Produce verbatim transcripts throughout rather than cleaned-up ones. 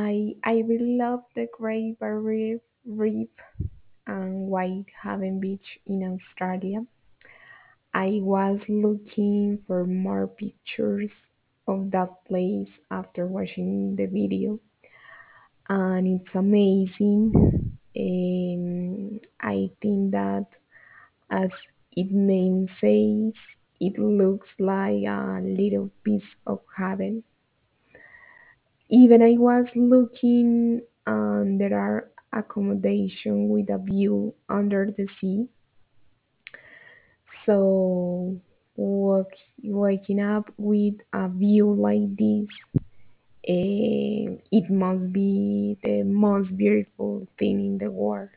I I really love the Great Barrier Reef and Whitehaven Beach in Australia. I was looking for more pictures of that place after watching the video, and it's amazing. Um, I think that, as its name says, it looks like a little piece of heaven. Even I was looking, and there are accommodation with a view under the sea. So wak- waking up with a view like this, eh, it must be the most beautiful thing in the world.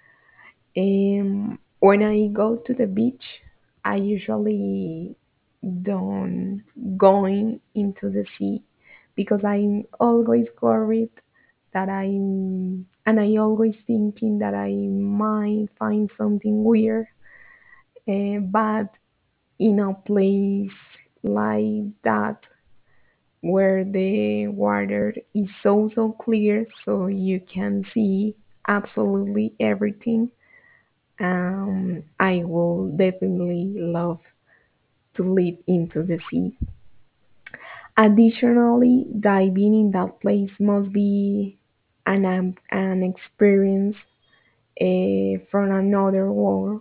Um, when I go to the beach, I usually don't going into the sea because I'm always worried that I'm and I always thinking that I might find something weird. Uh, but in a place like that where the water is so so clear so you can see absolutely everything, um, I will definitely love to live into the sea. Additionally, diving in that place must be an, um, an experience uh, from another world.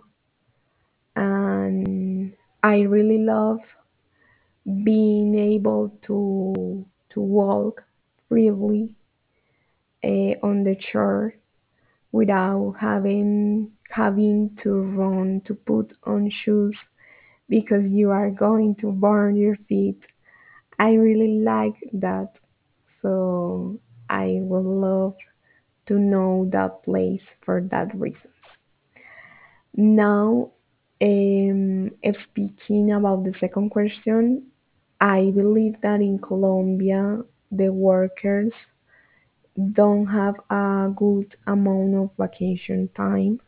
And I really love being able to, to walk freely uh, on the shore without having having to run to put on shoes because you are going to burn your feet. I really like that. So I would love to know that place for that reasons. Now, um, if speaking about the second question, I believe that in Colombia, the workers don't have a good amount of vacation time.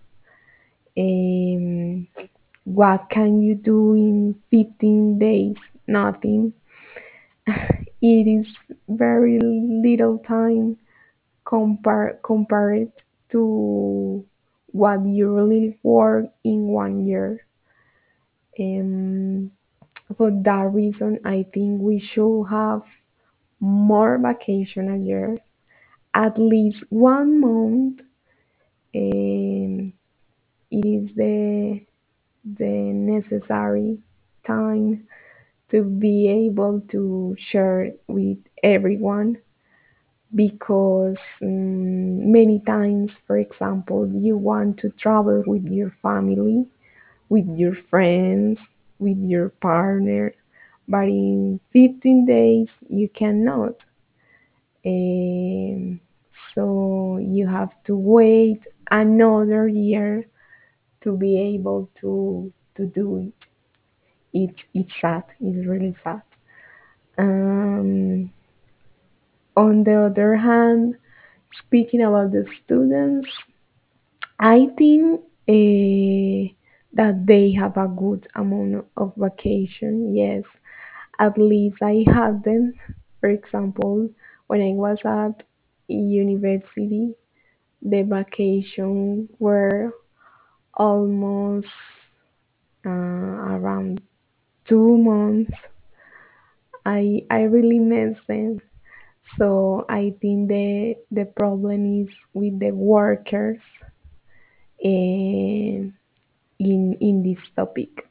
Um, what can you do in fifteen days? Nothing. It is very little time compare compared to what you really work in one year. Um, for that reason, I think we should have more vacation a year, at least one month. Um, it is the the necessary time to be able to share with everyone because um, many times, for example, you want to travel with your family, with your friends, with your partner, but in fifteen days you cannot. Um, so you have to wait another year to be able to to do it. It's it's sad. It's really sad. Um, on the other hand, speaking about the students, I think eh, that they have a good amount of vacation. Yes, at least I had them. For example, when I was at university, the vacation were almost uh, around two months. I I really miss them. So I think the the problem is with the workers, eh, in in this topic.